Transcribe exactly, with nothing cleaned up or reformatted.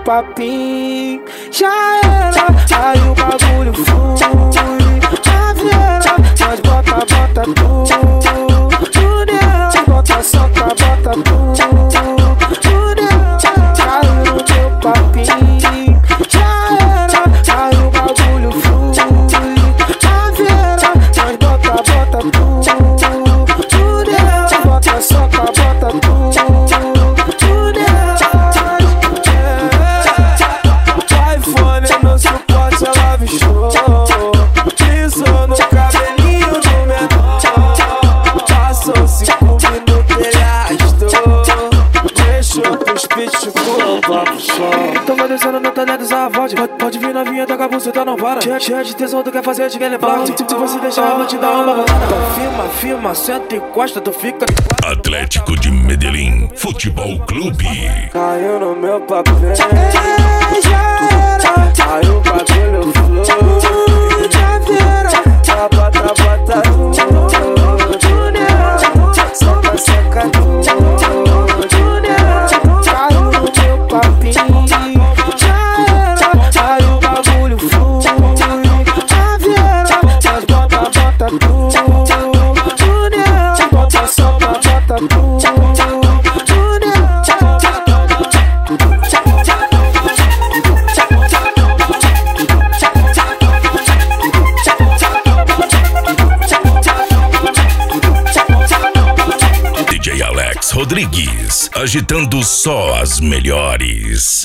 papinho já era, aí o bagulho flui. A vieira, nós bota, bota tudo, tudo é, bota, soca, bota tudo, tudo é, caiu no teu papinho já era, aí o bagulho flui. A vieira, nós bota, bota tudo, tudo é, bota, soca, bota tudo, tudo é. iPhone no suporte, ela bichou, pisou no cabelinho do menor, passou cinco minutos, ele arrastou, deixou pros pitch com o papo só. Tamo descendo no talher dos avós, pode, pode vir novinha, toca a buceta, não para. Cheia, cheia de tesão, tu quer fazer, te quer levar. Se, se você deixar, eu vou te dar uma balada. Então firma, firma, senta e encosta, tu fica. Atlético de Medellín Futebol Clube. Caiu no meu papel, já era, aí o bagulho flui. Já vira, bota, bota tudo, tudo é, soca, soca tudo, tudo é. Caiu no meu papinho, já era, aí o bagulho flui. Já vira, nós bota, bota tudo, tudo é, bota, soca, bota tudo. D J Alex Rodrigues, agitando só as melhores.